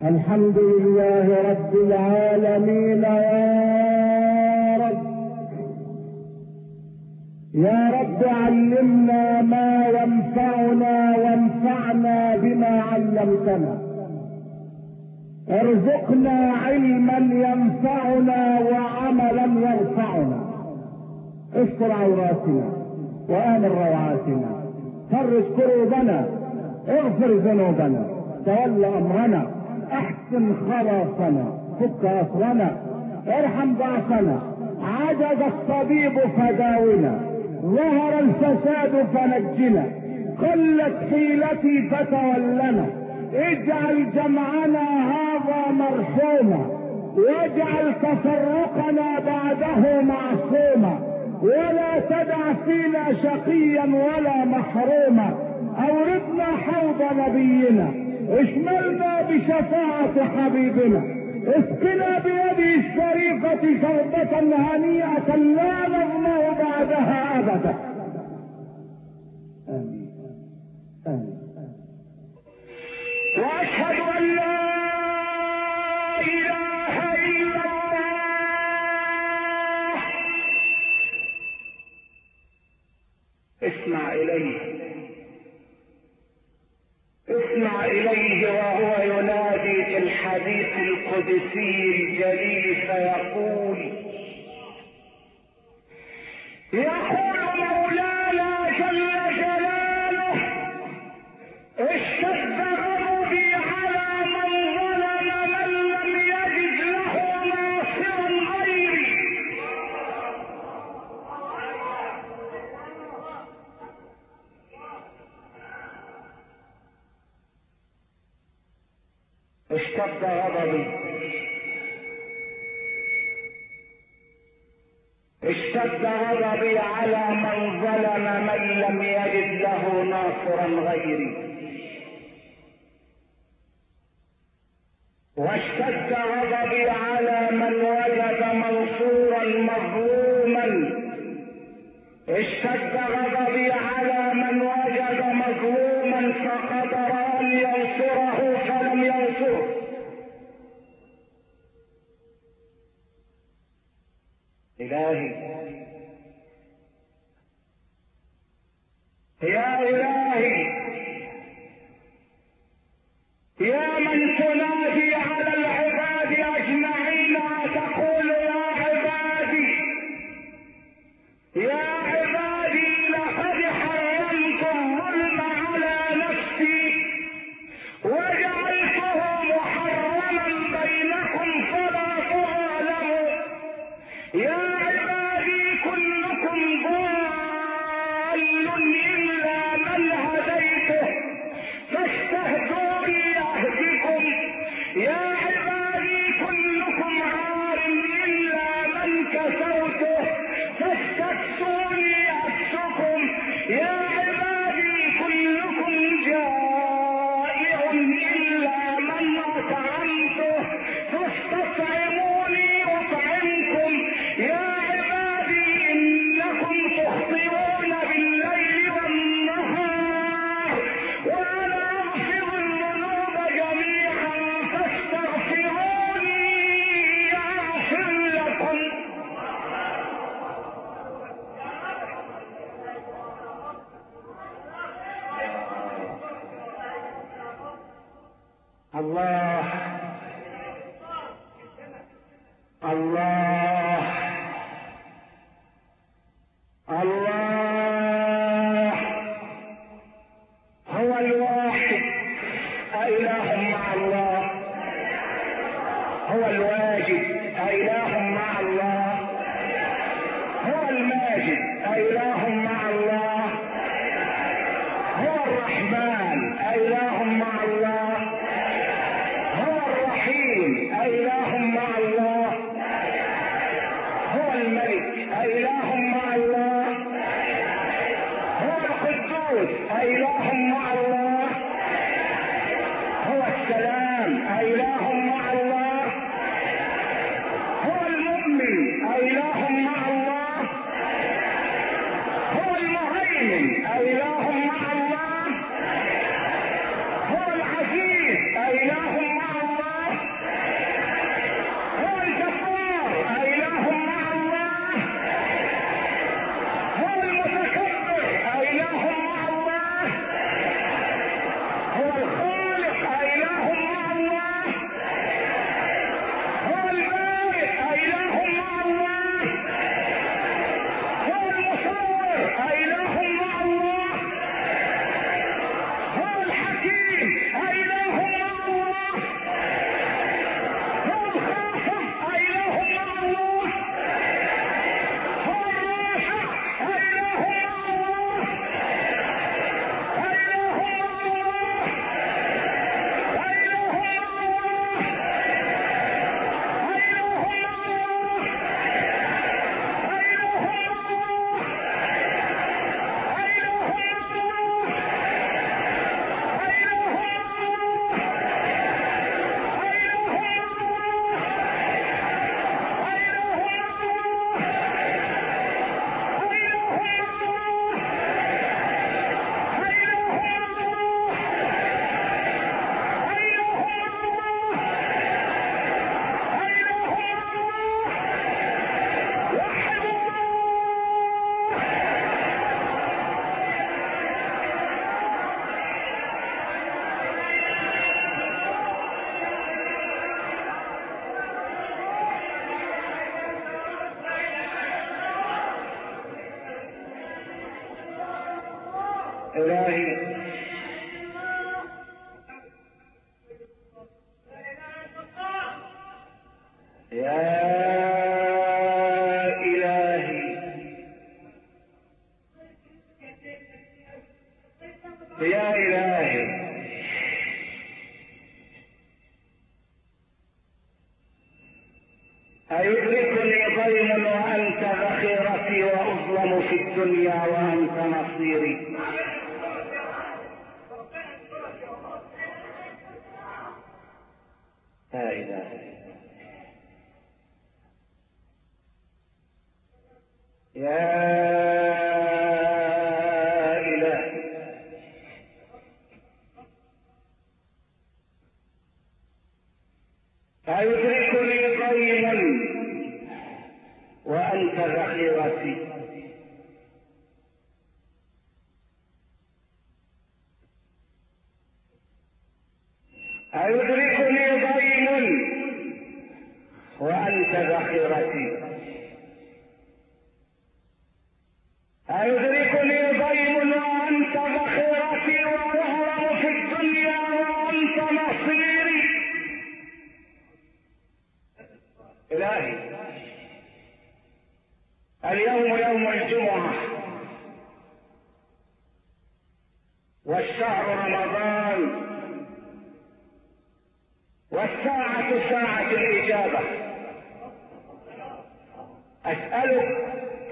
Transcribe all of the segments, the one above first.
الحمد لله رب العالمين. يا رب علمنا ما ينفعنا وانفعنا بما علمتنا. ارزقنا علما ينفعنا وعملا يرفعنا. استر عوراتنا وآمن روعاتنا. فرج كروبنا، اغفر ذنوبنا، تول امرنا، احسن خلاصنا، فك اسرنا، ارحم ضعفنا. عجز الطبيب فداونا، ظهر الفساد فنجنا، قلت حيلتي فتولنا. اجعل جمعنا هذا مرحوما، واجعل تفرقنا بعده معصوما، ولا تدع فينا شقيا ولا محروما. اوردنا حوض نبينا، اشملنا بشفاعة حبيبنا، اسقنا بيده الشريفة شربة هنيئة لا نظمأ بعدها ابدا. امين امين. واشهد ان لا اله الا الله. اسمع اليه، اسمع اليه وهو ينادي في الحديث القدسي الجليل فيقول: مولانا جل جلاله: اشتد غضبي على من ظلم من لم يجد له ناصرا غيري. اشتد غضبي، اشتد غضبي على من ظلم من لم يجد له ناصرا غيري، واشتد غضبي على من وجد منصورا مظلوما، اشتد غضبي على من وجد مظلوما فقدر ان ينصره فلم ينصره. إلهي يا إلهي يا من تنادي على العباد أجمعين وتقول: يا عبادي يا عبادي لقد حرمت الظلم على نفسي وجعلته محرما بينكم فلا تظالموا. يا عبادي كلكم ضال إلا من هديته فاستهدوني أهدكم. يا عبادي كلكم عار إلا من كسوته فاستكسوني أكسكم. يا عبادي كلكم جائع إلا من أطعمته فاستطعموني أطعمكم. يا عبادي إنكم تخطئون بالليل والنهار وأنا أغفر الذنوب جميعا فاستغفروني أغفر لكم. الله الله الله هو الواحد، أإله مع الله؟ هو الواجد، أإله مع الله؟ هو الماجد، أإله مع الله؟ هو الرحمن، أإله مع الله؟ هو الرحيم، أإله مع الله؟ هو الملك، أإله مع الله؟ هو القدوس، أإله مع الله؟ هو السلام، أإله مع الله؟ هو المؤمن، أإله مع الله؟ هو المهيمن، أإله مع الله؟ هو العزيز، أإله مع الله؟ إلهي يا إلهي يا إلهي أيدركني ضيم وأنت ذخيرتي وأظلم في الدنيا وأنت نصيري. لا إله يا إله أيدركني ضيم وأنت ذخيرتي أيدركني ضيم وأنت ذخيرتي أيدركني ضيم وأنت ذخيرتي وأهرب في الدنيا وأنت نصيري. إلهي اليوم يوم الجمعة والشهر رمضان والساعة ساعة الإجابة. أسألك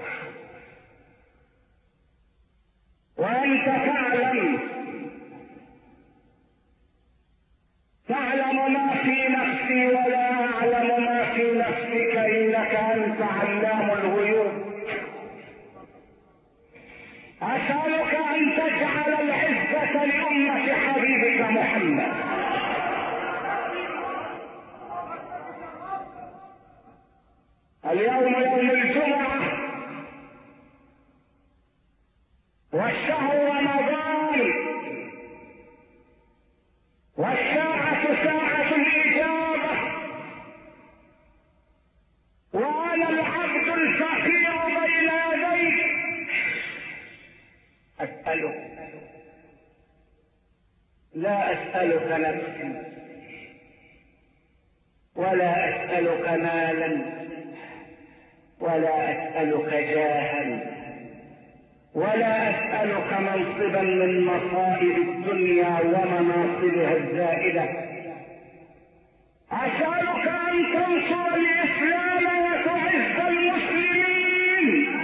وأنت تعلم ما في نفسي ولا أعلم ما في نفسك إنك أنت علام الغيوب. أسألك أن تجعل العزة لأمة حبيبك محمد. اليوم يوم الجمعة والشهر رمضان والساعة ساعة الإجابة وأنا العبد الفقير بين يديك. أسألك لا أسألك نفسي ولا أسألك مالا ولا أسألك جاها ولا أسألك منصبا من مصائب الدنيا ومناصبها الزائلة. أسألك أن تنصر الإسلام وتعز المسلمين.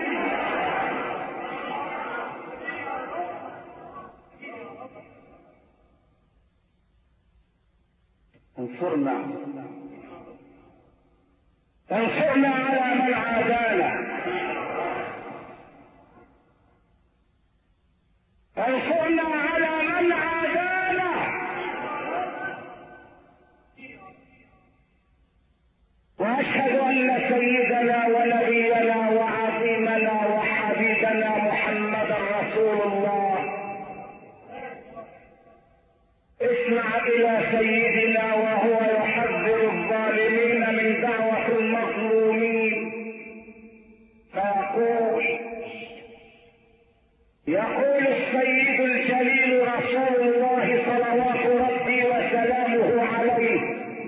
انصرنا على من عادانا. انصرنا على من عادانا. واشهد ان سيدنا ونبينا وعظيمنا وحبيبنا محمدا رسول الله. اسمع الى سيدنا وهو يحذر الظالمين من دعوة المظلومين يقول السيد الجليل رسول الله صلوات ربي وسلامه عليه: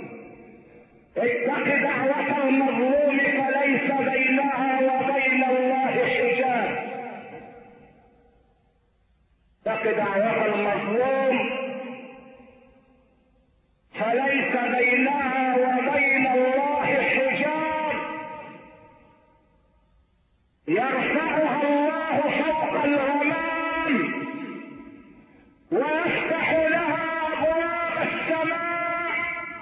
اتق دعوة المظلوم فليس بينها وبين الله حجاب. اتق دعوة المظلوم فليس بينها وبين الله حجاب، يرفعها الله فوق الغمام ويفتح لها أبواب السماء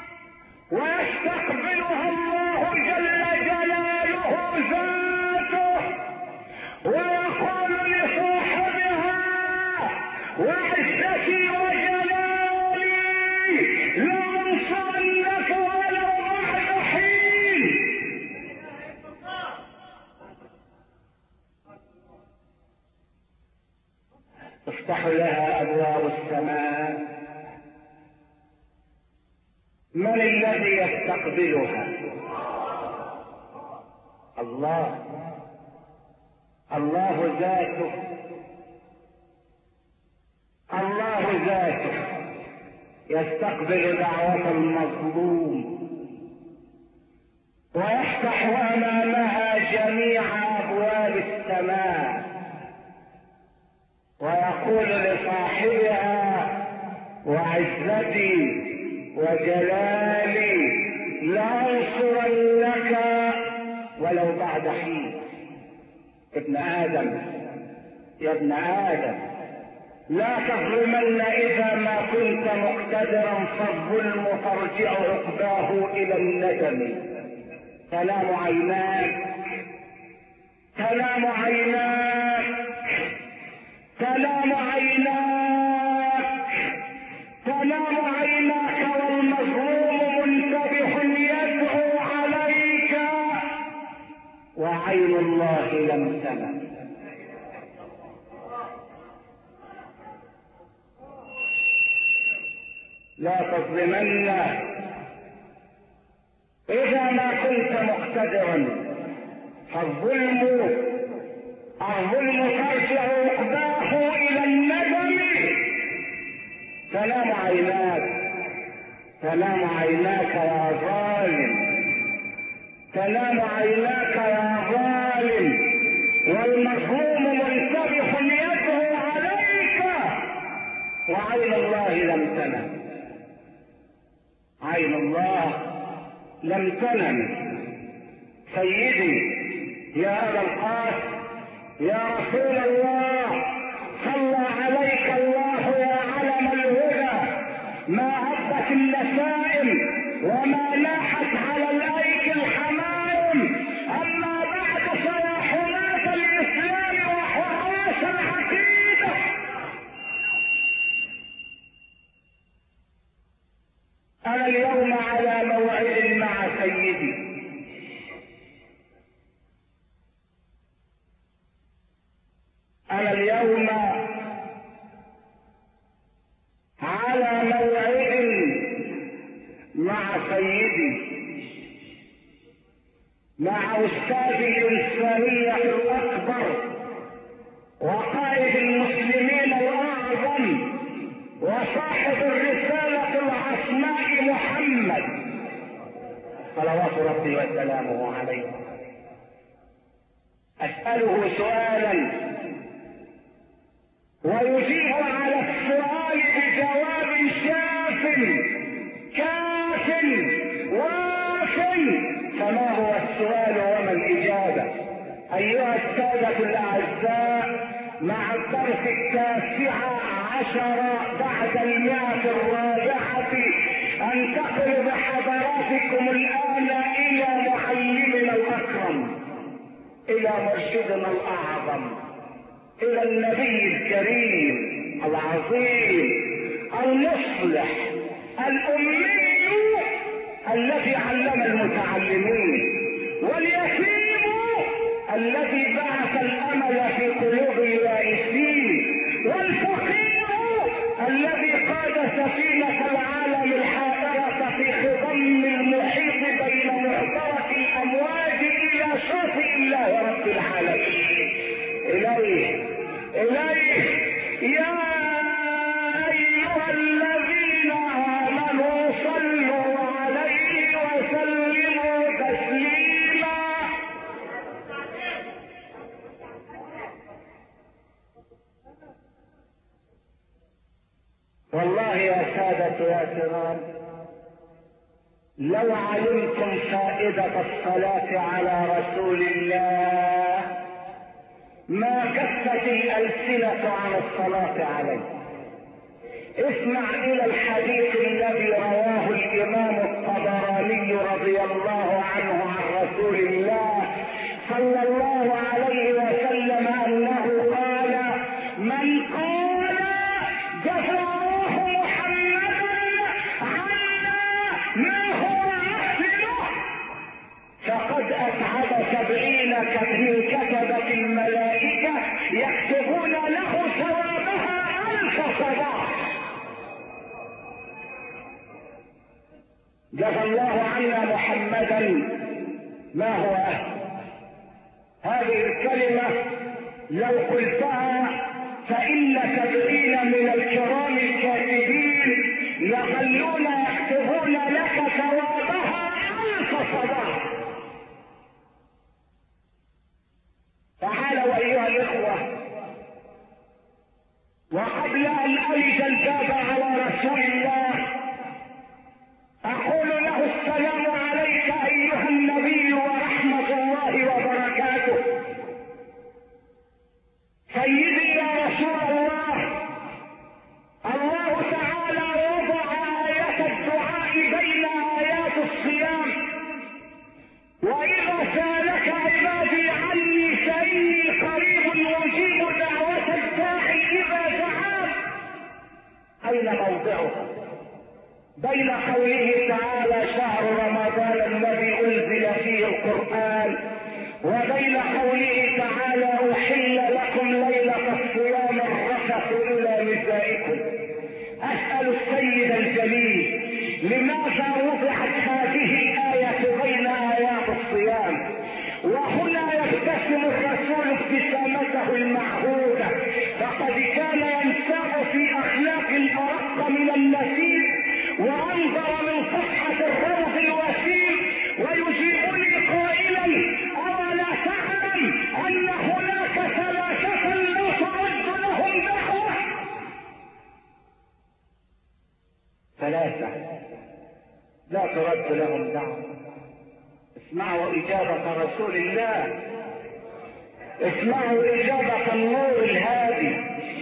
ويستقبلها الله جل جلاله ذاته ويقول لصاحبها: وعزتي وجلالي لأنصرنك ولو بعد حين. تفتح لها أبواب السماء. من الذي يستقبلها؟ الله. الله ذاته الله ذاته يستقبل دعوة المظلوم ويفتح امامها جميع ابواب السماء ويقول لصاحبها وعزتي وجلالي لأنصرنك ولو بعد حين. ابن آدم يا ابن آدم لا تظلمن إذا ما كنت مقتدرا، فالظلم ترجع عقباه إلى الندم. تنام عيناك تنام عيناك تنام عيناك تنام عيناك والمظلوم منتبه يدعو عليك وعين الله لم تنم. لا تظلمن إذا ما كنت مقتدرا، فالظلم ترجع عقباه إلى الندم. تنام عيناك تنام عيناك يا ظالم، تنام عيناك يا ظالم، والمظلوم منتبه يده عليك وعين الله لم تنم. عين الله لم تنم. سيدي يا أبا القاسم يا رسول الله، صلى عليك الله يا علم الهدى، ما هبت النسائم وما لاحت على الايك الحمائم. اما بعد فيا حماة الاسلام وحراس العقيدة، انا اليوم على موعد مع سيدي، أنا اليوم على موعد مع سيدي، مع أستاذ الإنسانية الأكبر وقائد المسلمين الأعظم وصاحب الرسالة العصماء محمد صلوات ربي وسلامه عليه. أسأله سؤالا ويجيب على السؤال بجواب شاف كاف واف. فما هو السؤال وما الإجابة؟ أيها السادة الأعزاء، مع الدرس 19 بعد 100 أنتقل بحضراتكم الآن إلى معلمنا الأكرم، إلى مرشدنا الأعظم، إلى النبي الكريم العظيم المصلح الأمي الذي علم المتعلمين، واليتيم الذي بعث الأمل في قلوب اليائسين، والفقير الذي قاد سفينة العالم الحائرة في خضم المحيط بين معبرة الأمواج إلى شاطئ الله رب العالمين. إليه يا أيها الذين آمنوا صلوا عليه وسلموا تسليما. والله يا سادة يا كرام، لو علمتم فائدة الصلاة على رسول الله ما كفت الألسنة عن الصلاة عليه. اسمع إلى الحديث الذي رواه الإمام الطبراني رضي الله عنه عن رسول الله صلى الله عليه وسلم أنه قال: من قال جزى الله محمدا عنا ما هو أحسنه فقد أتعب 70 من كتبة الملائكة يكتبون له ثوابها 1000 صباح. جزى الله عنا محمدا ما هو أهل. هذه الكلمة لو قلتها فإن 70 من الكرام الكاتبين يظلون يكتبون لك ثوابها 1000 صباح. تعالوا أيها الإخوة، وقبل أن ألج الباب على رسول الله أقول له السلام عليك أيها النبي ورحمة الله وبركاته. سيدي يا رسول الله، الله تعالى وضع آية الدعاء بين آيات الصيام، وإذا سألك عبادي عني فإني قريب أجيب دعوة الداعي إذا دعان. أين موضعه؟ بين قوله تعالى شهر رمضان الذي أنزل فيه القرآن، وبين قوله تعالى أحل لكم ليلة الصيام الرفث إلى نسائكم. أسأل السيد الجليل لماذا وضعت هذه الآية بين آيات الصيام؟ وهنا يبتسم الرسول ابتسامته المعهودة، فقد كان ينساق في أخلاق الأرق من النسيم وأنظر من صفحة الروض الوسيم ويجيبني قائلا أولا تعلم أن هناك 3 لا ترد لهم دعوة؟ 3 لا ترد لهم دعوة. اسمعوا إجابة رسول الله، اسمعوا إجابة النور الهادي،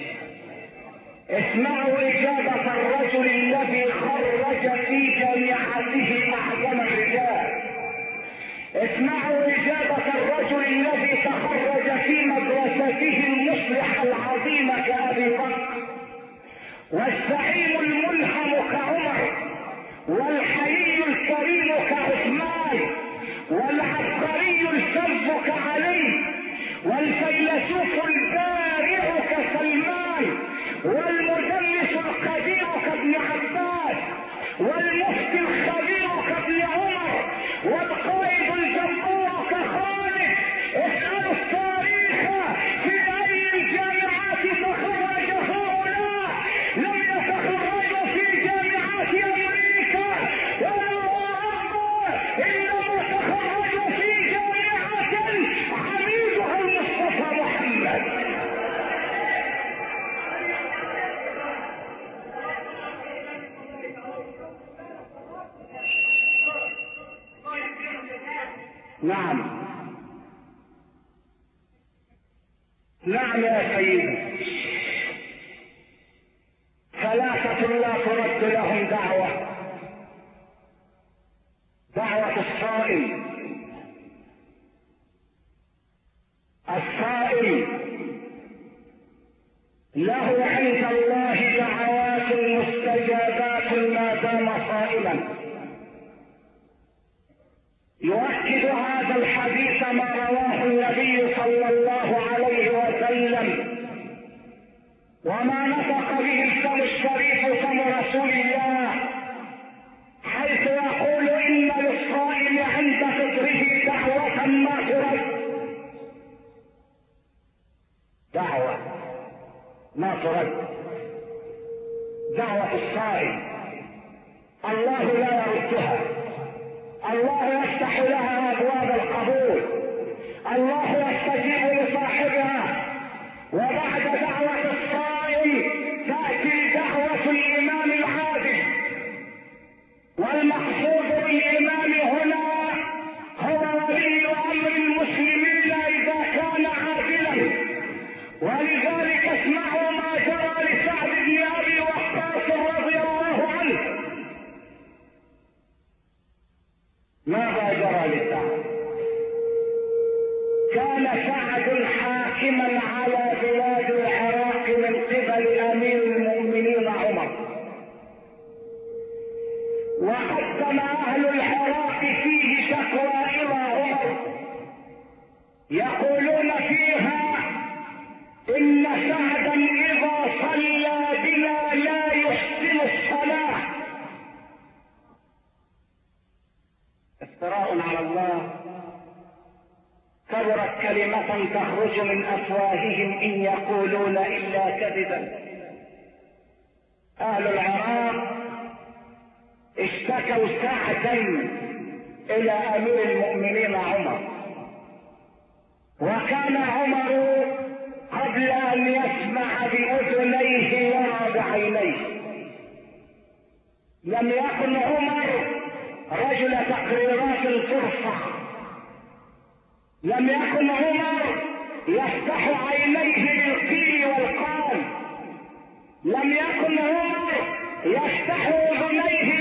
اسمعوا إجابة الرجل الذي خرج في جامعته أعظم الرجال، اسمعوا إجابة الرجل الذي تخرج في مدرسته المصلح العظيم كأبي بكر، والزعيم الملهم كعمر، والحيي الكريم كعثمان، والعبقري الفذ كعلي، والفيلسوف البارع كسلمان، والمدرس القدير كابن عباس، والمفتي الخبير كابن عمر، والقائد الجبار كخالد. اسألوا التاريخ في أي الجامعات تخرج هؤلاء؟ لم يتخرجوا في جامعات أمريكا ولا أوروبا، إنما تخرجوا في جامعة عميدها المصطفى محمد. نعم نعم يا سيدي، 3 لا ترد لهم دعوة. دعوة الصائم. الصائم له عند الله دعوات مستجابات ما دام صائما. يؤكد هذا الحديث ما رواه النبي صلى الله عليه وسلم وما نطق به الفم الشريف فم رسول الله، حيث يقول إن للصائم عند فطره دعوة ما ترد. دعوة ما ترد، دعوة الصائم الله لا يردها، الله يفتح لها أبواب القبول، الله يستجيب لصاحبها. وبعد دعوة الصائم تأتي دعوة الإمام العادل، والمقصود بالإمام هنا هو ولي أمر المسلمين إذا كان عادلا. ولذلك اسمعوا ما جرى لسعد بن أبي وقاص رضي الله عنه. ماذا جرى لسعد؟ كان سعد حاكما على بلاد العراق من قبل امير المؤمنين عمر، وقدم اهل العراق فيه شكوى الى عمر يقولون فيها ان سعدا اذا صلى بنا لا يحسن الصلاه. افتراء على الله. كبرت كلمة تخرج من أفواههم إن يقولون إلا كذبا. أهل العراق اشتكوا ساعتين إلى أمير المؤمنين عمر، وكان عمر قبل أن يسمع بأذنيه يرى بعينيه. لم يكن عمر رجل تقريرات ترفع، لم يكن عمر يفتح عينيه للقيل والقال، لم يكن عمر يفتح اذنيه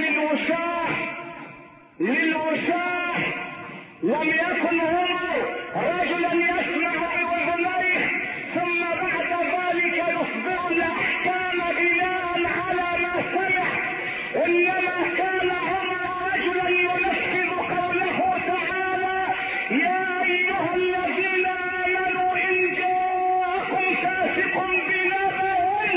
للوشاح، لم يكن عمر رجلا يسمع باذنيه ثم بعد ذلك يصدر الاحكام بناء على ما سمع، انما كان عمر رجلا ينفذ قوله تعالى: يا ايها الذين امنوا ان جاءكم فاسق بنبأ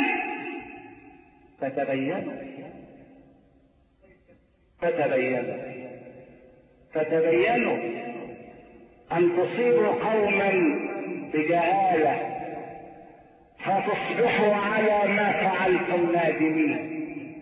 فتبينوا ان تصيبوا قوما بجهالة فتصبحوا على ما فعلتم نادمين.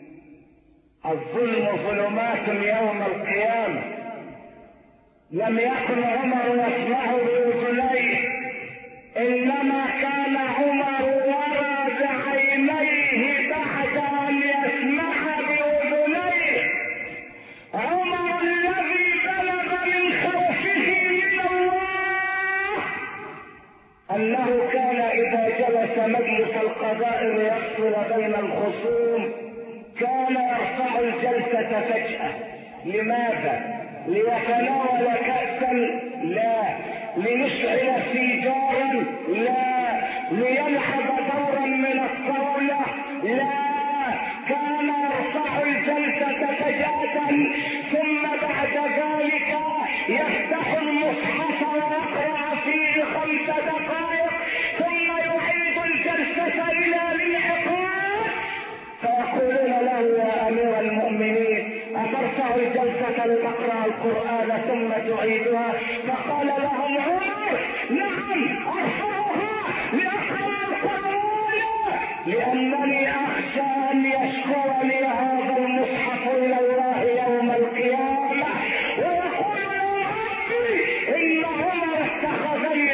الظلم ظلمات يوم القيامة. لم يكن عمر يسمع بأذنيه، انما كان عمر ورى بعينيه بعد ان يسمع بأذنيه. عمر الذي بلغ من خوفه من الله انه كان اذا جلس مجلس القضاء ليفصل بين الخصوم كان يرفع الجلسة فجأة. لماذا؟ ليتناول كأسا؟ لا. ليشعل سيجارا؟ لا. ليلعب دورا من الطاولة؟ لا. كان يرفع الجلسة فجأة ثم بعد ذلك يفتح المصحف ويقرأ فيه 5 دقائق ثم يعيد الجلسة إلى الانعقاد، فيقولون له: يا أمير المؤمنين أترفع الجلسة لتقرأ القرآن ثم تعيدها؟ فقال لهم عمر: نعم أرفعها لأقرأ القرآن، لأنني أخشى أن يشكرني هذا المصحف إلى الله يوم القيامة ويقول: يا ربي إن عمر اتخذني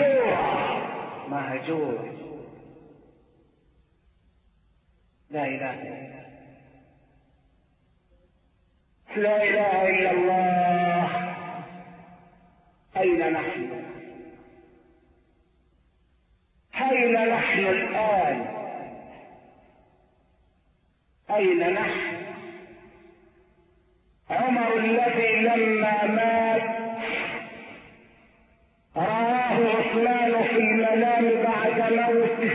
مهجورا. لا إله إلا الله. أين نحن؟ أين نحن الآن؟ أين نحن؟ عمر الذي لما مات رآه عثمان في المنام بعد موته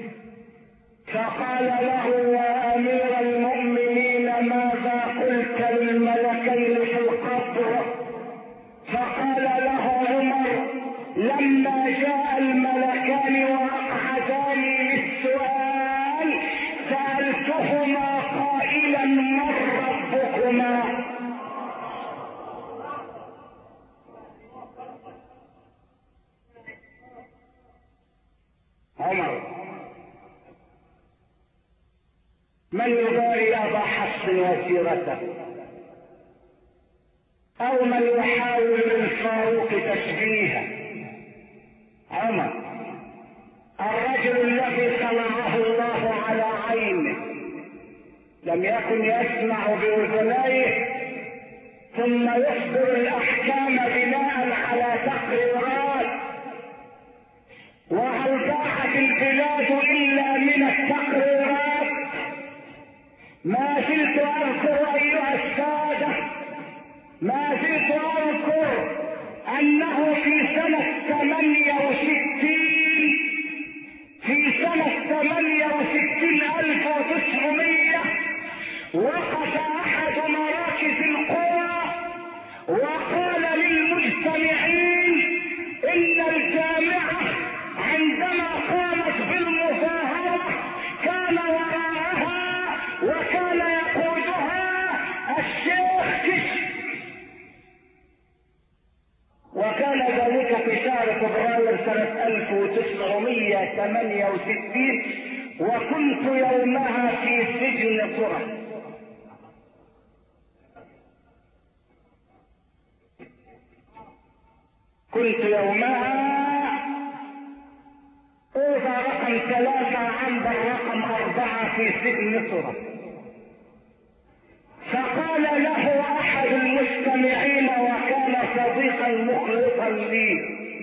فقال له: يا أمير المؤمنين ماذا قلت للملكين في القبر؟ فقال له عمر: لما جاء الملكان وأقعداني للسؤال سألتهما قائلا: من ربكما؟ عمر من يباري أبا حفص وسيرته، أو من يحاول للفاروق تشبيهه. عمر الرجل الذي صنعه الله على عينه، لم يكن يسمع بأذنيه ثم يصدر الأحكام بناء على تقريرات. وهل ضاعت البلاد إلا من التقريرات؟ ما زلت أذكر أيها السادة، ما زلت أذكر أنه في سنة 68 1900 وقف أحد مراكز القرى وقال للمجتمعين إن الجامعة عندما قامت بالمظاهرة كان وراءها وكان يقودها الشيخ كشك، وكان ذلك في شهر سنة 1968 وكنت يومها في سجن طرة. كنت يومها اوضى رقم 3 عند رقم 4 في سجن طرة. فقال له احد المستمعين وكان صديقا مخلصا لي: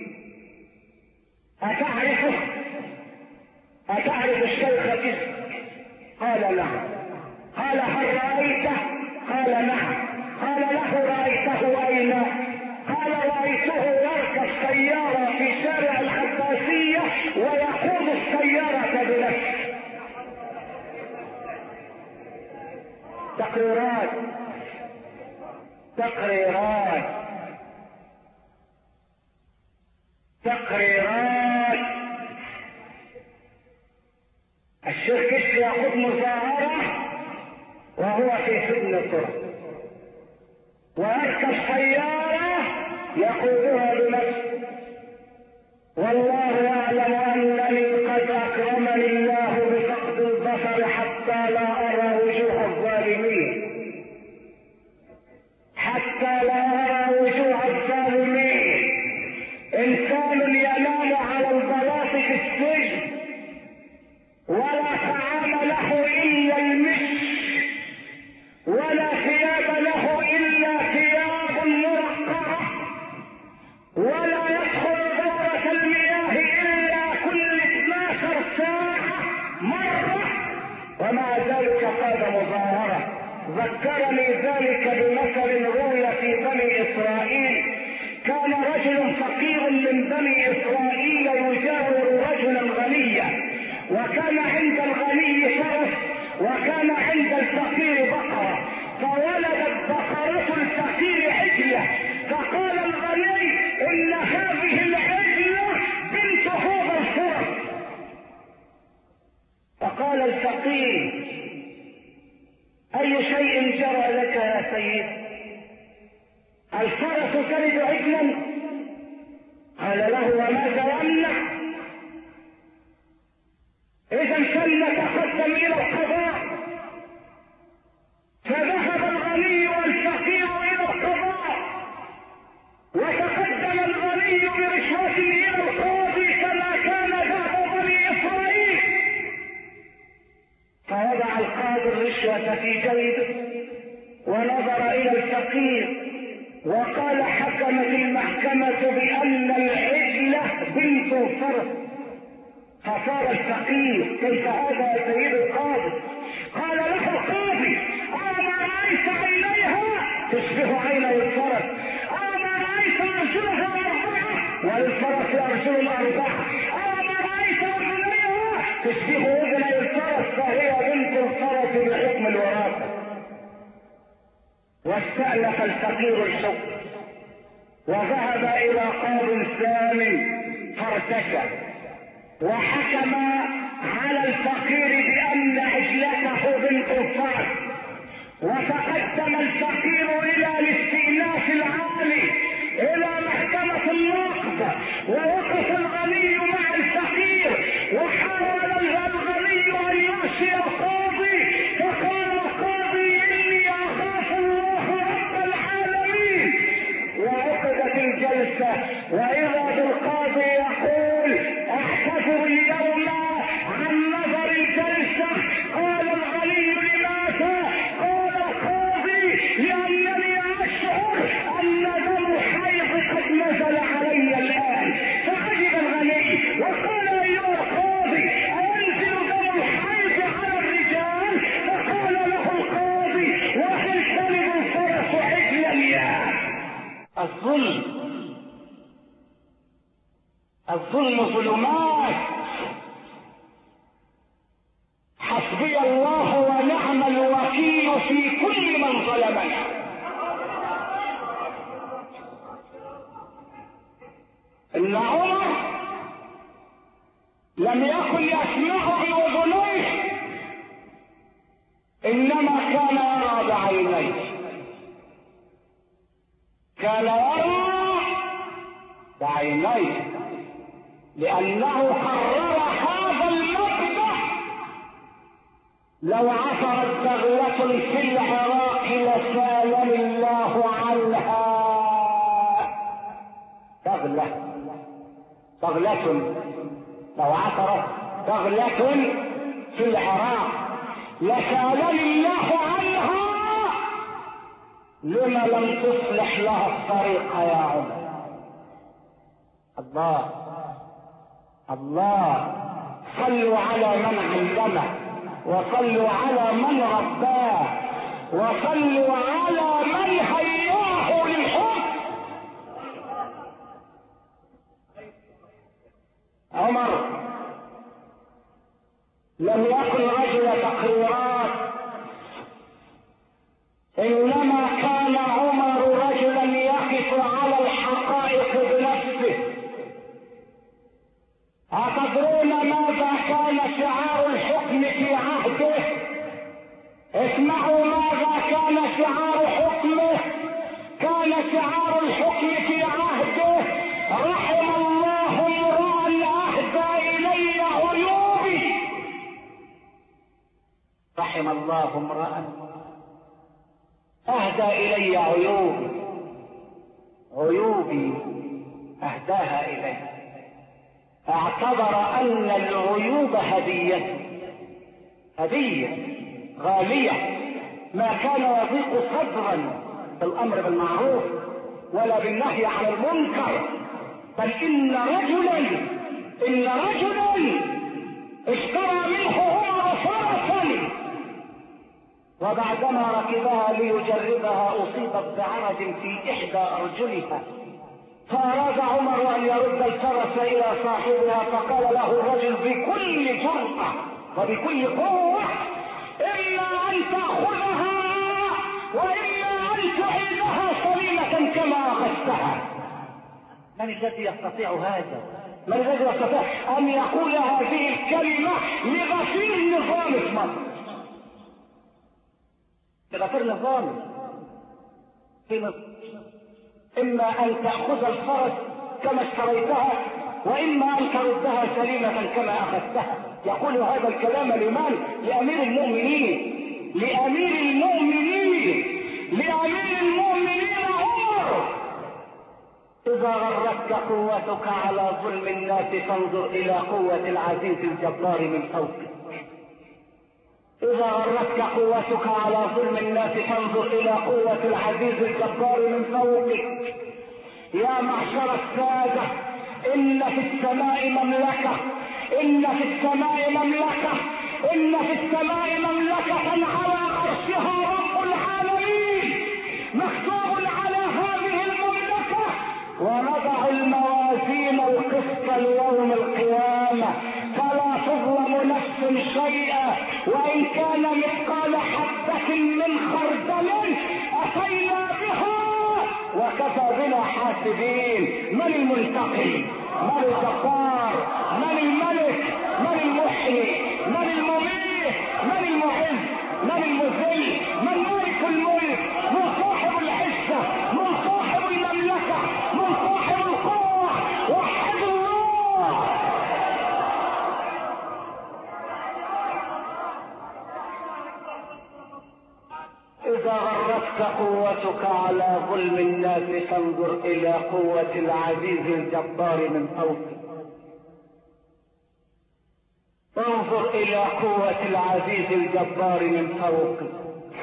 اتعرف الشيخ كذا؟ قال نعم. قال هل رأيته؟ قال نعم. قال له رأيته اين؟ قال رأيته يركب سيارة في شارع العباسية ويقود السيارة بنفسه. تقريرات. الشيخ كشف ياخذ مظاهرة وهو في سجن طرة ويركب سيارة يقودها بنفسه. والله يعلم انني قد اكرمني الله بفقد البصر حتى لا ارى وجوه الظالمين، انسان ينام على البلاط في السجن ولا طعام له الا المسك ولا ثياب له الا ثياب مرقعه ولا يدخل دورة المياه الا كل 12 ساعة مرة، ومع ذلك قاد مظاهرة. ذكرني ذلك بمثل روي في بني اسرائيل. كان رجل فقير من بني اسرائيل يجاور رجلا غنيا، وكان عند الغني فرس وكان عند الفقير بقرة، فولدت بقرة الفقير عجلة، فقال الغني ان هذه العجلة بنت هذا الفرس. فقال الفقير اي شيء جرى لك يا سيد؟ الفرس تلد عجلا؟ قال له وماذا يمنع؟ اذا فلنتقدم الى القضاء. فذهب الغني والفقير الى القضاء، وتقدم الغني برشوة الى القاضي كما كان دأب بني اسرائيل، فوضع القاضي الرشوة في جيبه ونظر الى الفقير وقال حكمت المحكمة بأن العجلة بنت الفرس. فصار الفقير كيف هذا يا سيد القاضي؟ قال له القاضي أما رأيت عينيها تشبه عيني الفرس؟ أما رأيت أرجلها 4 وللفرس أرجل 4؟ أما رأيت أذنيها تشبه أذني الفرس فهي بنت الفرس بحكم الوراثة. واستأنف الفقير الحكم وذهب الى قاض ثاني فارتكب وحكم على الفقير بان عجلته بنت الفرس. وتقدم الفقير الى الاستئناف العالي الى محكمة النقض، ووقف الغني مع الفقير وحاول الغني ان يعصي القاضي، فقال القاضي اني اخاف الله رب العالمين. وعقدت الجلسة واذا بالقاضي يقول احتفظ اليوم عن نظر الجلسة. قال الغني لماذا؟ قال القاضي لانني اشعر ان دم حيض قد نزل علي الان. فعجب الغني وقال ايها القاضي انزل دم الحيض على الرجال؟ فقال له القاضي وهل تلد الفرس عجلا يا؟ الظلم ظلمات. حسبي الله ونعم الوكيل في كل من ظلمنا. ان عمر لم يكن يسمع باذنيه انما كان يرى بعينيه، كان يرى بعينيه. لأنه قرر هذا المبدأ. لو عثرت بغلة في العراق لسالم الله عنها. بغلة لو عثرت بغلة في العراق لسالم الله عنها. لما لم تصلح لها الطريق يا عمر؟ الله صلوا على من علمه، وصلوا على من رباه، وصلوا على من هياه للحب. عمر لم يكن رجل تقريرات، انما كان عمر رجلا يقف على الحقائق بنفسه. أتدرون ماذا كان شعار الحكم في عهده؟ اسمعوا ماذا كان شعار حكمه. كان شعار الحكم في عهده: رحم الله امرأ أهدى إلي عيوبي. رحم الله امرأ أهدى إلي عيوبي أهداها إلي. اعتبر ان العيوب هدية غالية. ما كان يضيق صدرا بالامر بالمعروف ولا بالنهي عن المنكر، بل ان رجلا اشترى منه عمر فرسا، وبعدما ركبها ليجربها اصيبت بعرج في احدى ارجلها، فأراد عمر أن يرد الفرس إلى صاحبها، فقال له الرجل بكل جرأة وبكل قوة: إما أن تأخذها وإما أن تعيدها سليمة كما أخذتها. من الذي يستطيع هذا؟ من الذي يستطيع أن يقول هذه الكلمة لغفير نظام مصر؟ لغفير نظام في مصر: إما أن تأخذ الفرس كما اشتريتها وإما أن تردها سليمة كما أخذتها. يقول هذا الكلام لمن؟ لأمير المؤمنين عمر. إذا غرتك قوتك على ظلم الناس فانظر إلى قوة العزيز الجبار من فوقك. إذا غرتك قوتك على ظلم الناس فانظر إلى قوة العزيز الجبار من فوقك. يا معشر السادة، إن في السماء مملكة على عرشها رب العالمين، مكتوب على هذه المملكة: ونضع الموازين القسط ليوم القيامة فلا تظلم نفس شيئا وإن كان مثقال حبة من خردل أتينا بها وكفى بنا حاسبين. من المنتقم؟ من الجبار؟ من الملك؟ من المحيي؟ من المميت؟ من المعز؟ من المذل؟ من مالك الملك؟ من صاحب العزة؟ من صاحب المملكة؟ من صاحب القوة؟ وحد الله. إذا غرتك قوتك على ظلم الناس فانظر إلى قوة العزيز الجبار من فوقك. انظر إلى قوة العزيز الجبار من فوقك.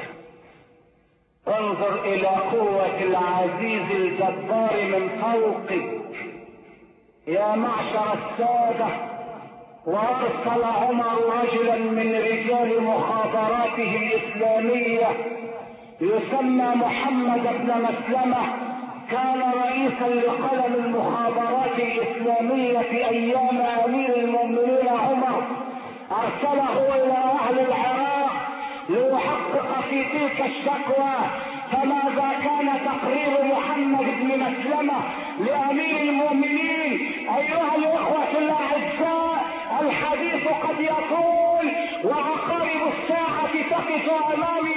انظر إلى قوة العزيز الجبار من فوقك. يا معشر السادة، وأرسل عمر رجلا من رجال مخابراته الإسلامية يسمى محمد بن مسلمة، كان رئيسا لقلم المخابرات الإسلامية في أيام أمير المؤمنين عمر. أرسله إلى أهل العراق ليحقق في تلك الشكوى. فماذا كان تقرير محمد بن مسلمة لأمير المؤمنين؟ أيها الإخوة الأعزاء، الحديث قد يطول وعقارب الساعة تقف أمامي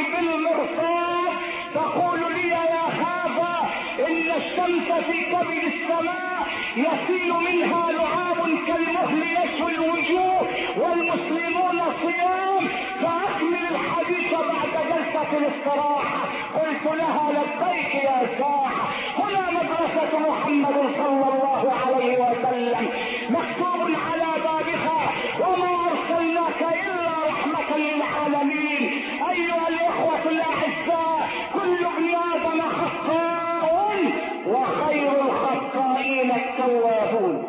بالمرصاد تقول لي: يا هذا، إن الشمس في كبد السماء يسيل منها لعاب كالمهل يشوي الوجوه والمسلمون صيام، فأكمل الحديث بعد جلسة الاستراحة. قلت لها لبيك يا ساعة، هنا مدرسة محمد صلى الله عليه وسلم مكتوب على بابها وما أرسلناك إلا رحمة للعالمين. أيها الإخوة الأعزاء، كل ابن آدم خطاء وخير الخطائين التوابون.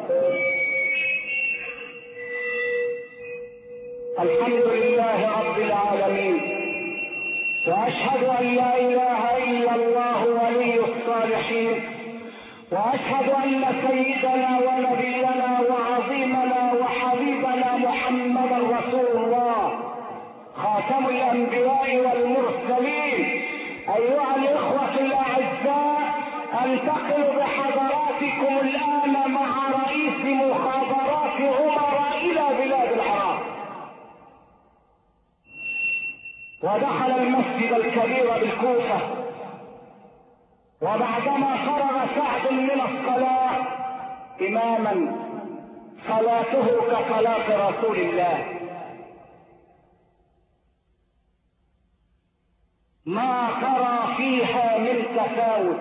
الحمد لله رب العالمين، وأشهد أن لا إله إلا الله ولي الصالحين، وأشهد أن سيدنا ونبينا وعظيمنا وحبيبنا محمدا رسول الله خاتم الأنبياء والمرسلين. أيها الإخوة الأعزاء، أنتقل بحضراتكم الآن مع رئيس مخابرات عمر إلى بلاد العراق. ودخل المسجد الكبير بالكوفة، وبعدما فرغ سعد من الصلاة إماما صلاته كصلاة رسول الله، ما ترى فيها من تفاوت.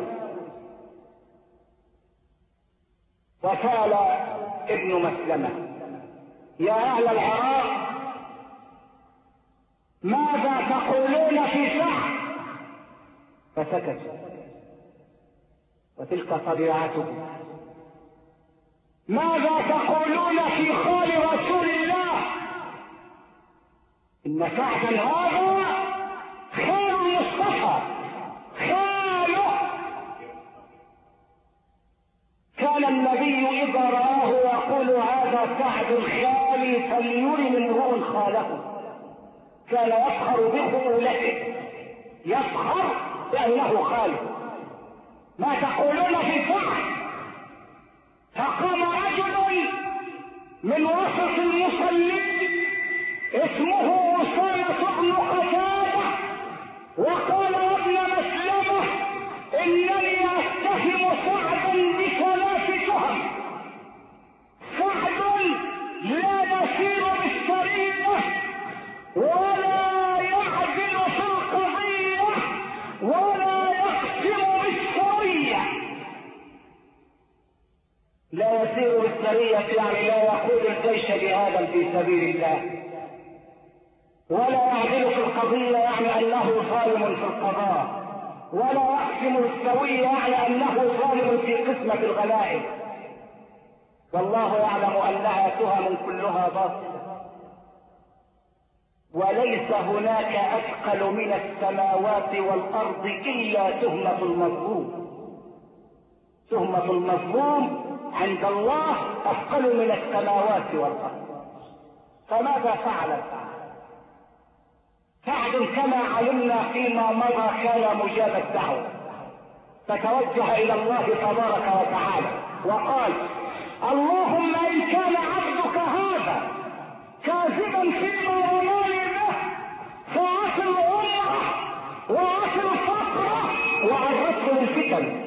وقال ابن مسلمة: يا أهل العراق، ماذا تقولون في سعد؟ فسكتوا، وتلك طبيعته. ماذا تقولون في خال رسول الله؟ إن سعدا هذا خال المصطفى، خاله. كان النبي إذا رآه يقول: هذا سعد خالي فليرن امرؤ خاله. كان يفخر بخولته، يفخر بأنه خاله. ما تقولون في سعد؟ فقام رجل من وسط المصلين اسمه أسامة بن قتادة وقال: يا ابن مسلمة، إنني أتهم سعدا بثلاث تهم. سعد لا يسير بالسرية ولا يعدل في القضية ولا يقسم بالسرية. لا يسير بالسرية يعني لا يقود الجيش جهادا في سبيل الله، ولا يعدل في القضية يعني أنه ظالم في القضاء، ولا يقسم بالسوية يعني أنه ظالم في قسمة الغنائم. والله يعلم أنها تهم كلها باطلة، وليس هناك أثقل من السماوات والأرض إلا تهمة المظلوم. تهمة المظلوم عند الله أثقل من السماوات والأرض. فماذا فعل سعد؟ كما علمنا فيما مضى كان مجاب الدعوة، فتوجه إلى الله تبارك وتعالى وقال: اللهم إن كان عبدك هذا كاذبا فيما رماني به فأصل أمه وأصل فقره وعرضه للفتن.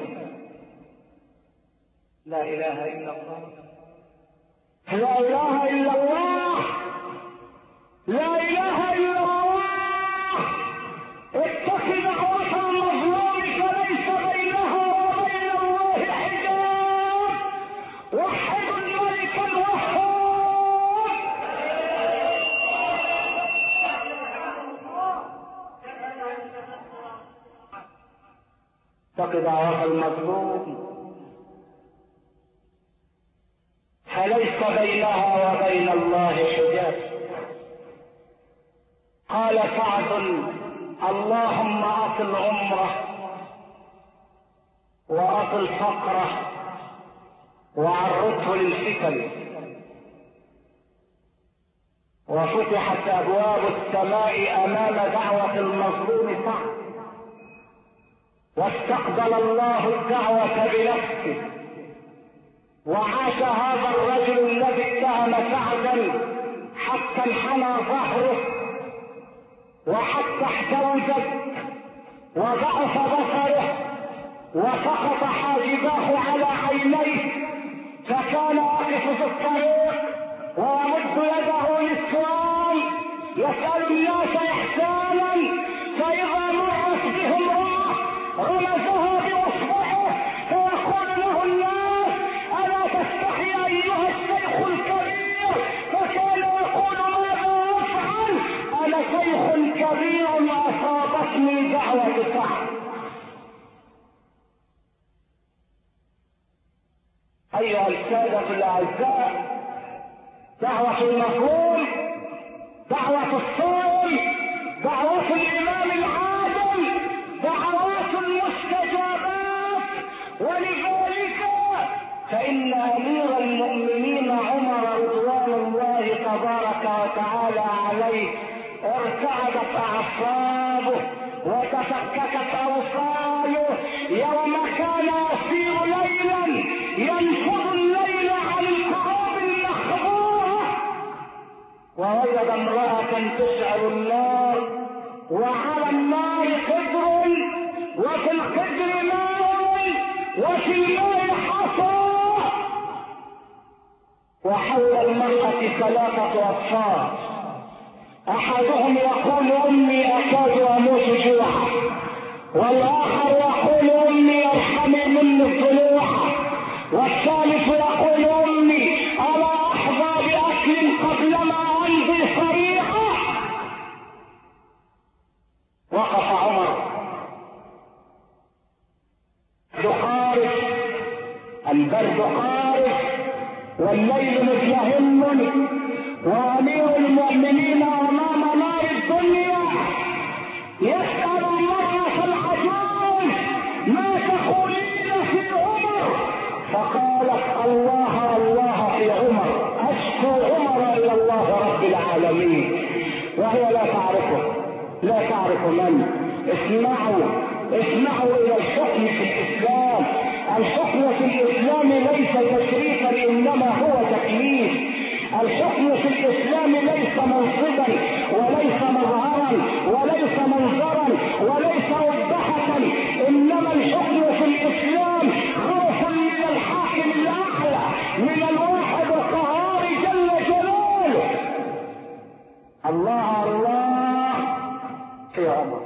لا إله إلا الله، لا إله إلا الله، لا إله إلا الله. اتق دعوة المظلوم فليس بينها وبين الله حجاب. وحد الملك الوهاب. اتق دعوة المظلوم فليس بينها وبين الله حجاب. قال سعد: اللهم أطل عمره وأطل فقره وعرضه للفتن. وفتحت أبواب السماء أمام دعوة المظلوم سعد، واستقبل الله الدعوة بنفسه، وعاش هذا الرجل الذي اتهم سعدا حتى انحنى ظهره وحتى احتوجت وضعف بصره وسقط حاجباه على عينيه فكان يقف في الطريق ويمد يده للسؤال يسأل الناس إحسانا، فإذا مرت به امرأة رمزها بإصبعه فيقول له الناس: ألا تستحي أيها الشيخ الكبير؟ فكان يقول: ماذا أفعل؟ أنا شيخ كبير أصابتني دعوة سعد. أيها السادة الأعزاء، دعوة المظلوم، دعوة الصائم، دعوة الإمام العادل، دعوات المستجابات. ولذلك فإن أمير المؤمنين عمر رضوان الله تبارك وتعالى عليه ارتعدت أعصابه وتفككت أوصاله يوم كان يسير ليلا ينفض الليل عن الكعوب المخبوءة ووجد امرأة تشعل النار، وعلى النار قدر، وفي القدر ماء، وفي الماء حصى، وحول المرأة 3 أطفال، أحدهم يقول: أمي أكاد أموت جوعا، والآخر يقول: أمي ارحمي مني الضلوع، والثالث يقول: أمي ألا أحظى بأكل قبلما أمضي صريعا. وقف عمر قارس، البرد قارس والليل مزدهم، وأمير المؤمنين أمام نار الدنيا يسأل المرأة العجوز: ما تقولين في عمر؟ فقالت: الله الله في عمر، أشكو عمر إلى الله رب العالمين. وهي لا تعرفه، لا تعرف من. اسمعوا إلى الحكم في الإسلام. الحكم في الإسلام ليس تشريفا إنما هو تكليف. الحكم في الإسلام ليس منصبا وليس مظهرا وليس منظرا وليس وضحة، إنما الحكم في الإسلام خوف من الحاكم الأعلى، من الواحد القهار جل جلاله. الله الله في عمر.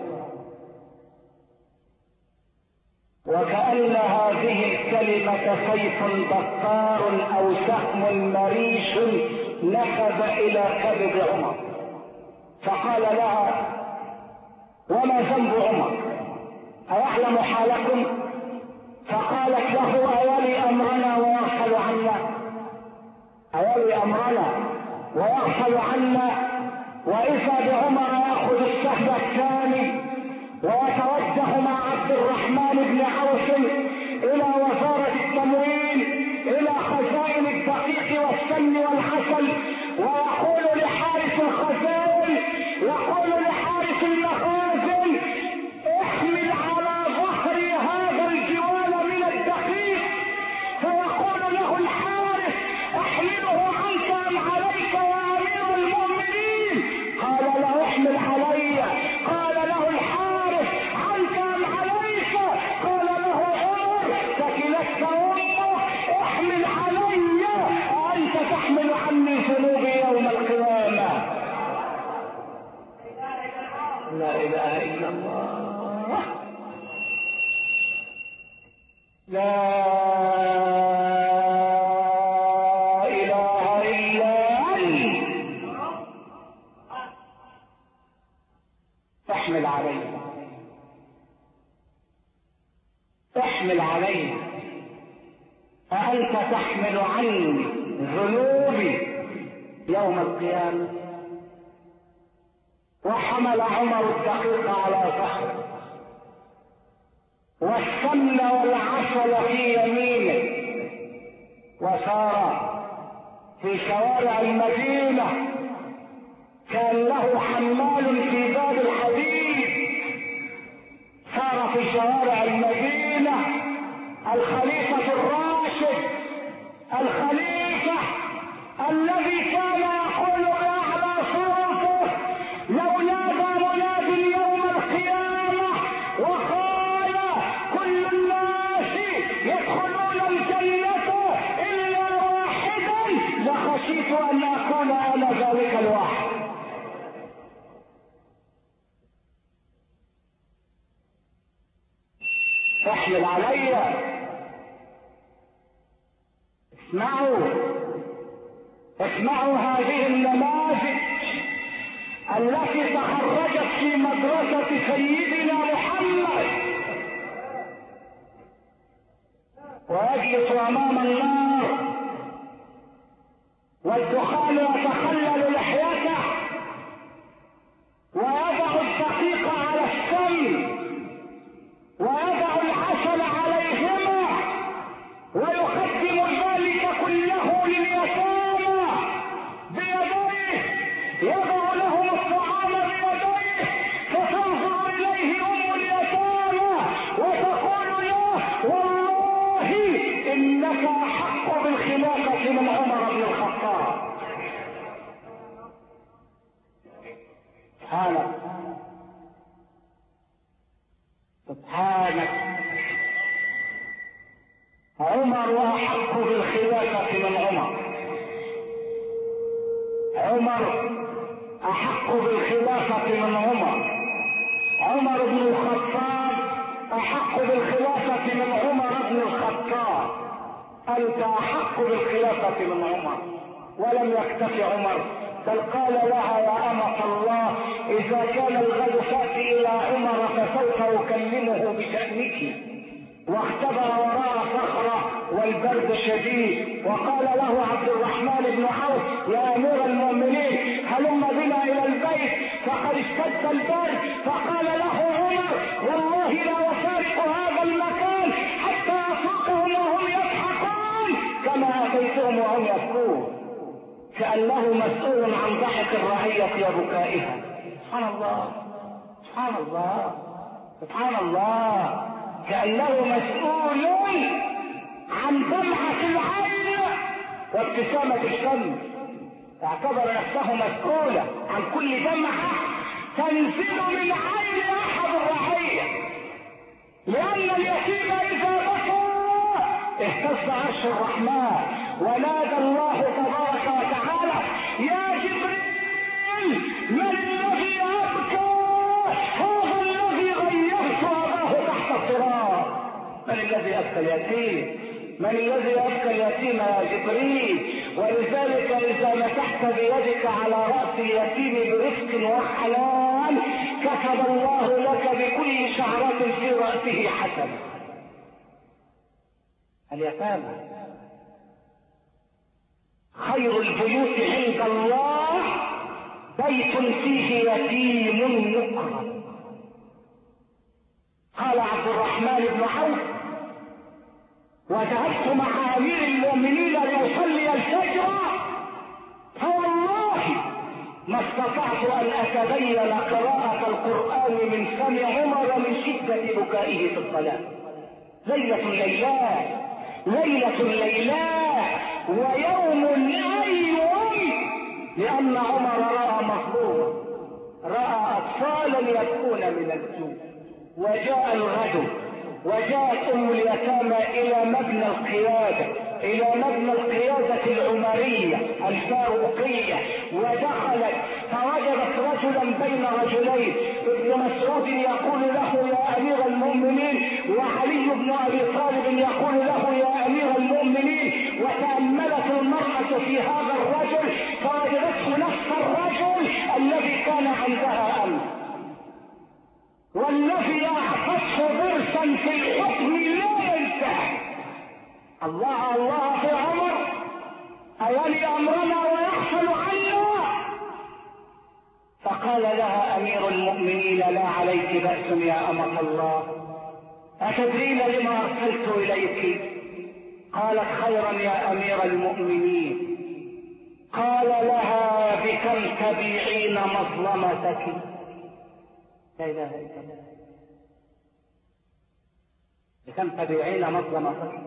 وكأن هذه الكلمة سيف بطار أو سهم مريش نفذ إلى كبد عمر، فقال لها: وما ذنب عمر؟ أيعلم حالكم؟ فقالت له: أولي أمرنا ويغفل عنا، أولي أمرنا ويغفل عنا. وإذا بعمر يأخذ السهم الثاني ويتوجه مع عبد الرحمن بن عوف إلى وزارة التموين، إلى خزائن الدقيق والسمن والعسل، ويقول لحارس الخزائن، يقول لحارس المخازن: احمل على ظهري هذا الجوال من الدقيق. فيقول له الحارس: احمله عنك أم عليك يا أمير المؤمنين؟ قال له: احمل علي. قال له الحارس: عنك أم عليك؟ قال له عمر: ثكلتك أمك، احمل علي، وأنت تحمل عني ذنوبي يوم القيامة. لا إله إلا الله، لا إله إلا أنت. احمل علي، احمل علي، فأنت تحمل عني ذنوبي يوم القيامة. وحمل عمر الدقيق على ظهره والسمن والعسل في يمينه، وسار في شوارع المدينة. كان له حمال في باب الحديد. سار في شوارع المدينة الخليفة الراشد، الخليفة الذي كان يقول بأعلى صوته: لو نادى مناد يوم القيامة وقال: كل الناس يدخلون الجنة إلا خشيت ان اكون انا ذلك الواحد. احمل علي. اسمعوا هذه النماذج التي تخرجت في مدرسة سيدنا محمد ويجلس امام النار والدخان يتخلل لحيته ويضع الدقيق على السم ويضع العسل عليهما ويقدم ذلك كله لليتامى بيديه، يضع لهم الطعام بيديه، فتنظر اليه ام اليتامى وتقول له والله انك احق بالخلافه من عمر بن الخطاب. سبحانك عمر احق بالخلافه من عمر احق بالخلافه من عمر بن الخطاب احق بالخلافه من عمر بن الخطاب. انت احق بالخلافه من عمر. ولم يكتف عمر بل قال لها يا أمة الله إذا كان الغد فأتي إلى عمر فسوف أكلمه بشأنك. واختبر وراء صخرة والبرد شديد وقال له عبد الرحمن بن عوف يا أمير المؤمنين هلم بنا إلى البيت فقد اشتد البرد. فقال له عمر والله لا أفارق هذا المكان حتى أفوقهم وهم يضحكون كما أتيتهم وهم يبكون، كأنه مسؤول عن ضحك الرعية وبكائها. سبحان الله سبحان الله سبحان الله، كأنه مسؤول عن دمعة العين وابتسامة الشمس. اعتبر نفسه مسؤولا عن كل دمعة تنزل من عين أحد الرعية، لأن اليتيم إذا بكى اهتز عرش الرحمن ونادى الله تبارك وتعالى يا جبريل من الذي يبكى؟ هذا الذي غيرت أباه تحت التراب. من الذي أبكى اليتيم؟ من الذي يبكى اليتيم يا جبريل؟ ولذلك إذا مسحت بيدك على رأس اليتيم برفق وحنان كتب الله لك بكل شعرة في رأسه حسنة. اليتامى خير البيوت عند الله بيت فيه يتيم مكرم. قال عبد الرحمن بن عوف وذهبت مع امير المؤمنين ليصلي الفجر فوالله ما استطعت ان اتبين قراءة القرآن من فم عمر من شدة بكائه في الصلاة. ليلة ليلات ويوم أيوم، لأن عمر رأى مظلوما، رأى أطفالا يبكون من الجوع. وجاء الغد وجاءت أم اليتامى إلى مبنى القيادة العمرية الفاروقية ودخلت فوجدت رجلا بين رجلين، ابن مسعود يقول له يا أمير المؤمنين وعلي بن أبي طالب يقول له يا أمير المؤمنين. وتأملت المرأة في هذا الرجل فوجدته نفس الرجل الذي كان عندها أمس والذي أعطته ضرسا في الحكم لا ينتهي. الله في عمر أولي أمرنا ويحصل عنا. فقال لها أمير المؤمنين لا عليك بأس يا أمة الله، أتدرين لما أرسلت إليك؟ قالت خيرا يا أمير المؤمنين. قال لها بكم تبيعين مظلمتك؟ لا إله إلا الله. بكم تبيعين مظلمتك؟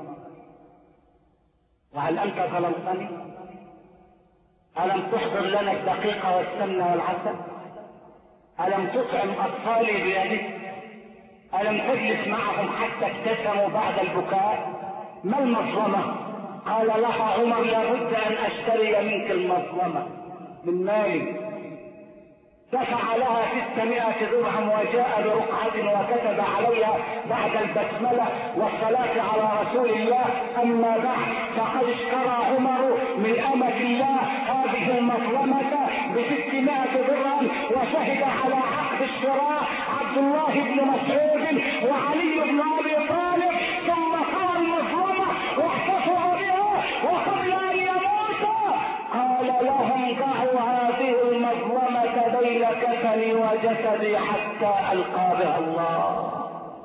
وهل أنت ظلمتني؟ ألم تحضر لنا الدقيق والسمن والعسل؟ ألم تطعم أطفالي بيدك؟ ألم تجلس معهم حتى ابتسموا بعد البكاء؟ ما المظلمة؟ قال لها عمر لابد ان اشتري منك المظلمة من مالي. دفع لها 600 درهم وجاء برقعة وكتب عليها بعد البسملة والصلاة على رسول الله: اما بعد، فقد اشترى عمر من امة الله هذه المظلمة ب600 درهم، وشهد على عقد الشراء عبد الله بن مسعود وعلي بن ابي طالب، ثم قال المظلمة واحتفظوا بها، وقبل ان يموت قال لهم: ضعوا هذه المظلمة بين كفني وجسدي حتى ألقى بها الله،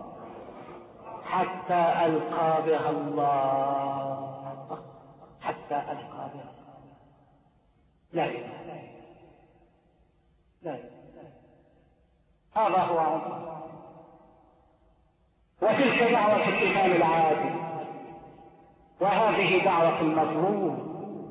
حتى ألقى بها الله، حتى ألقى بها الله. لا إله، لا إله. هذا هو عمر. وتلك دعوة الإمام العادل، وهذه دعوة المظلوم،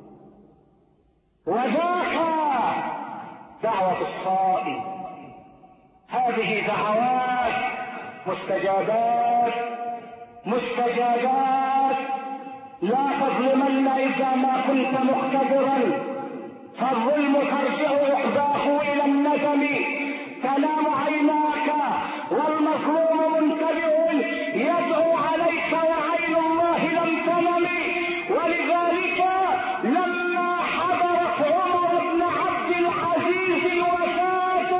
وذاك دعوة الصائم. هذه دعوات مستجابات مستجابات. لا تظلمن إذا ما كنت مقتدرا، فالظلم ترجع عقباه إلى الندم. تنام عيناك والمظلوم منتبه يدعو عليك وعين الله لم تنم. ولذلك لما حضرت عمر بن عبد العزيز الوفاة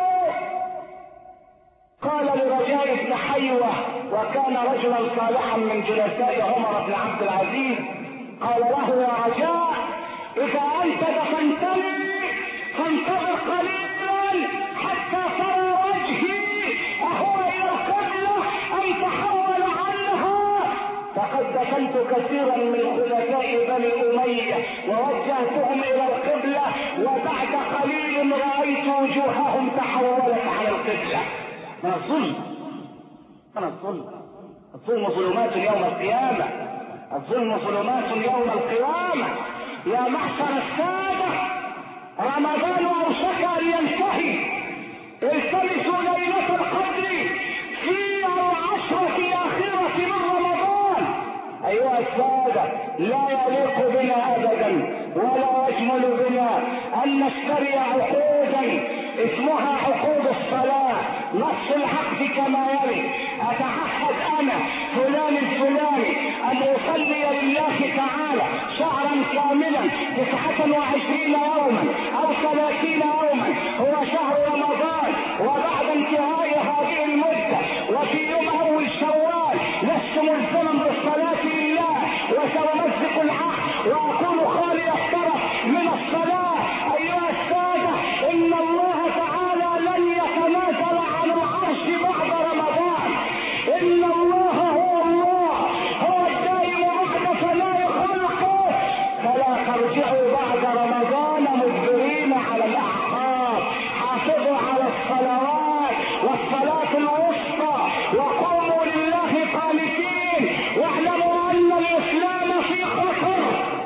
قال لرجاء بن حيوة، وكان رجلا صالحا من جلساء عمر بن عبد العزيز، قال له: يا رجاء، إذا أنت دفنتني فانتظر قليلا حتى ترى وجهي أهو إلى القبلة أم تحول عنها، فقد دفنت كثيرا من خلفاء بني أمية ووجهتهم إلى القبلة، وبعد قليل رأيت وجوههم تحولت على القبلة. من الظلم، من الظلم. الظلم ظلمات يوم القيامة، الظلم ظلمات يوم القيامة. يا معشر السادة، رمضان أوشك أن ينتهي. التمسوا ليلة القدر في 10 الأخيرة من رمضان. أيها السادة، لا يليق بنا أبدا ولا يجمل بنا أن نشتري عقودا اسمها عقود الصلاة. نص العقد كما يلي: أتعهد أنا فلان الفلاني أن أصلي لله تعالى شهرا كاملا 29 يوما أو 30 يوما، هو شهر رمضان، وبعد انتهاء هذه المدة وفي يوم أول شوال لست ملزما بالصلاة لله، وسأمزق العقد وأكون خالي الطرف من الصلاة. أيها السادة، إن الله تعالى لن يتنازل عن العرش بعد رمضان. إن الله هو الله، هو الدائم بعد فناء خلقه، فلا ترجعوا بعد رمضان مجبرين على الأعقاب. حافظوا على الصلوات والصلاة الوسطى، وقوموا لله قانتين، واعلموا أن الإسلام في خطر.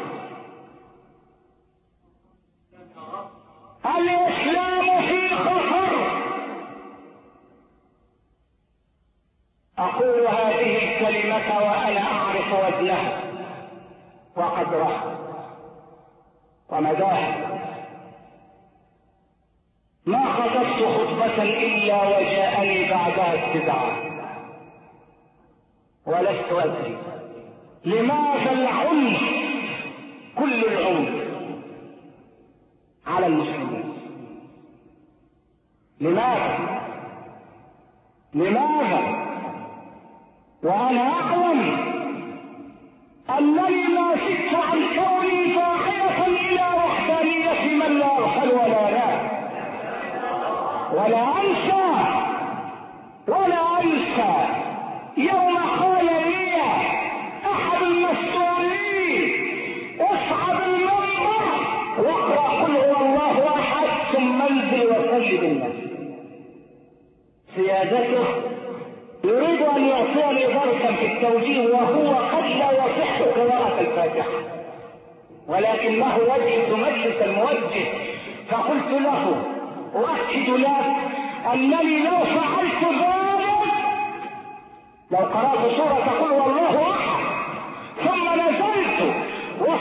الإسلام في خطر. أقول هذه الكلمة وأنا أعرف وزنها وقدرها ومداها. ما خطبت خطبة إلا وجاءني بعدها استدعاء، ولست أدري لماذا العنف، كل العنف على المسلمين. لماذا؟ وأنا أعلم أنني ما زدت عن كوني فاعلة إلى وحدانية من لا أغفل ولا أنسى يوم قال لي أحد المسؤولين: اصعد المنبر واقرأ قل هو الله أحد ثم انزل وسجد الناس. سيادته يريد أن يعطيني درسا في التوجيه، وهو قد لا يصح قراءة الفاتحة، ولكنه يجلس مجلس الموجه. فقلت له: أؤكد لك أنني لو فعلت ذلك، لو قرأت سورة قل هو الله أحد ثم نزلت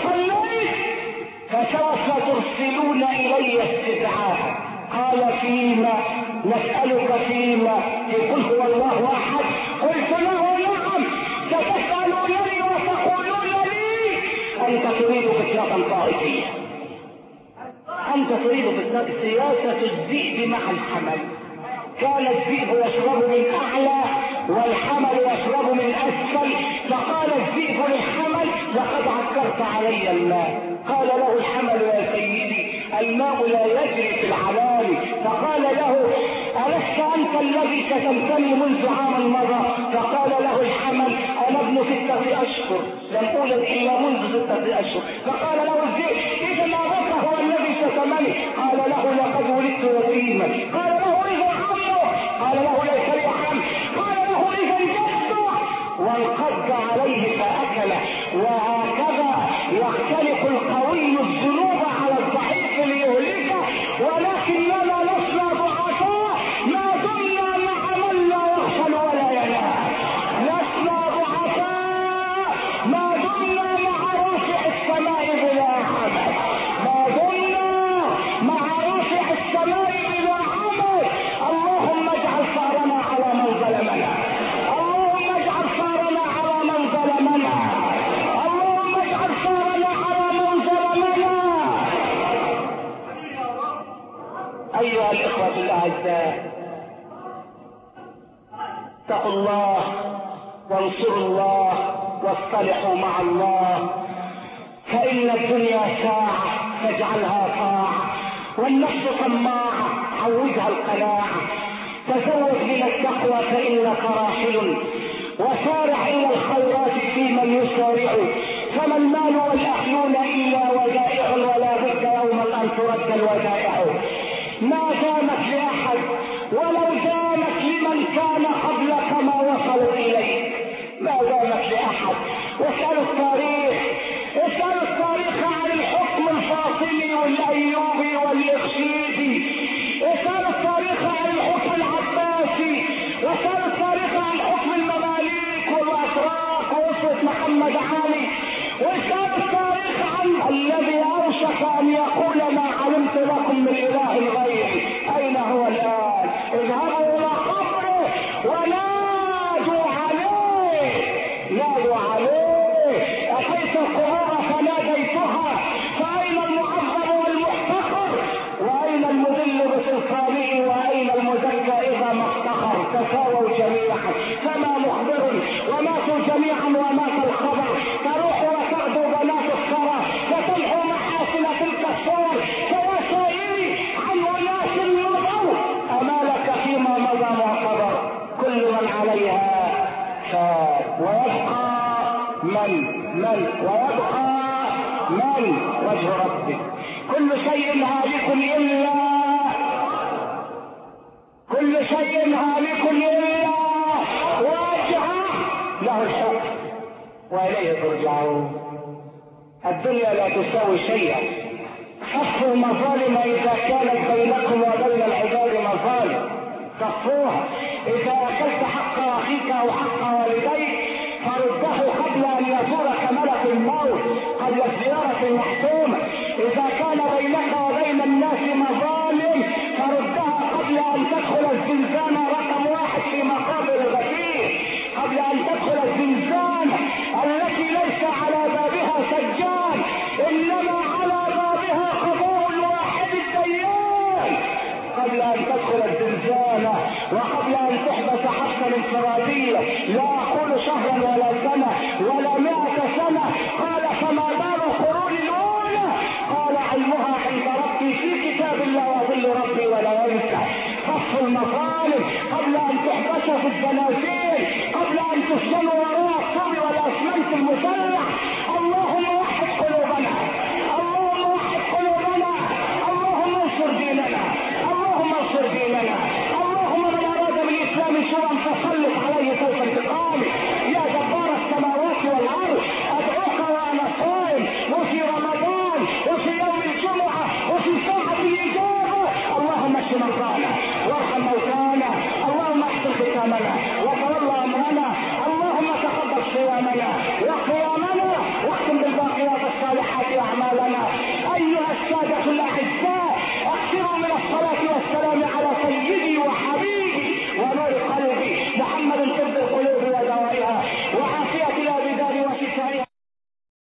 علي استدعاء. قال فيما؟ نسألك فيما؟ قل هو الله احد. قلت له نعم. ستسألونني وتقولون لي انت تريد فتنة طائفية، انت تريد فتنة. سياسة الذئب مع الحمل. كان الذئب يشرب من اعلى والحمل يشرب من اسفل، فقال الذئب للحمل لقد عكرت علي الماء. قال له الحمل يا سيدي الماء لا يجري في العلالي. فقال له ألست أنت الذي شتمتني منذ عام مضى؟ فقال له الحمل أنا ابن 6 أشهر لم أولد إلا منذ 6 أشهر. فقال له الذئب إذا أبوك هو الذي شتمني. قال له لقد ولدت يتيما. قال له إذا عمه. قال له ليس لي عم. قال له إذا جده. وانقض عليه فأكله. وهكذا يختلف القوي الذنوب على الضعيف ليهلكه، ولكننا لسنا ضعفاء ما دمنا مع من لا يغفل ولا ينام. لسنا ضعفاء ما دمنا مع رافع السماء بلا عمل، ما دمنا مع رافع السماء بلا عمل. اللهم اجعل ثارنا على من ظلمنا، اللهم اجعل ثارنا على من ظلمنا، اللهم اجعل ثارنا على من ظلمنا. ايها الاخوة الاعزاء، اتقوا الله وانصروا الله واصطلحوا مع الله، فان الدنيا ساعة فاجعلها طاعة، والنفس طماعة عودها القناعة. تزود من التقوى فانك راحل، وسارع الى الخيرات في من يسارع. فما المال والاهلون الا ودائع، ولا بد يوما ان ترد الودائع. ما دامت لاحد ولو دامت لمن كان قبلك ما وصلوا اليك، ما دامت لاحد. واسالوا التاريخ، اسالوا التاريخ عن الحكم الفاطمي والايوبي والاخشيدي، اسالوا التاريخ عن الحكم العباسي، واسالوا التاريخ عن حكم المماليك والاتراك واسره محمد علي، واسالوا التاريخ عن الذي اوشك ان يقول ما علمت لكم من اله غيري. اين هو الان؟ اذهبوا الى قبره ونادوا عليه، نادوا عليه. اتيت القبور فناديتها، فاين المعظم والمحتقر؟ واين المذل بسلطانه؟ واين المزكى اذا ما افتخر؟ تساووا جميعا، فما مخبر وماتوا جميعا ومات الخبر. تروح وتغدو بنات الثرى وتلحو محاسن تلك الصور. فيا سائلي عن اناس مضوا امالك فيما مضى معتبر. كل من عليها فان ويبقى ويبقى وجه ربك. كل شيء هالك الا وجهه له الحكم واليه ترجعون. الدنيا لا تساوي شيئا. صفوا المظالم اذا كانت بينكم وبين العباد مظالم، صفوها. اذا اكلت حق اخيك او حق والديك فرده قبل ان يزورك ملك الموت، قبل الزيارة المحتومة. اذا كان بينك وبين الناس مظالم فردها قبل ان تدخل الزنزانة رقم 1 في مقابر الغفير، قبل ان تدخل الزنزانة التي ليس على بابها سجان انما على بابها قضاء الواحد الديان. قبل ان تدخل الزنزانة وقبل ان تحدث حبسا انفرادية، لا اقول شهرا ولا سنة ولا 100 سنة. قال فما بال القرون الاولى؟ قال علمها عند ربي في كتاب لا يضل ربي ولا ينسى. صف المظالم قبل ان تحبسوا في الزنازين، قبل ان تسجنوا وراء الطول والاسمنت المسلح،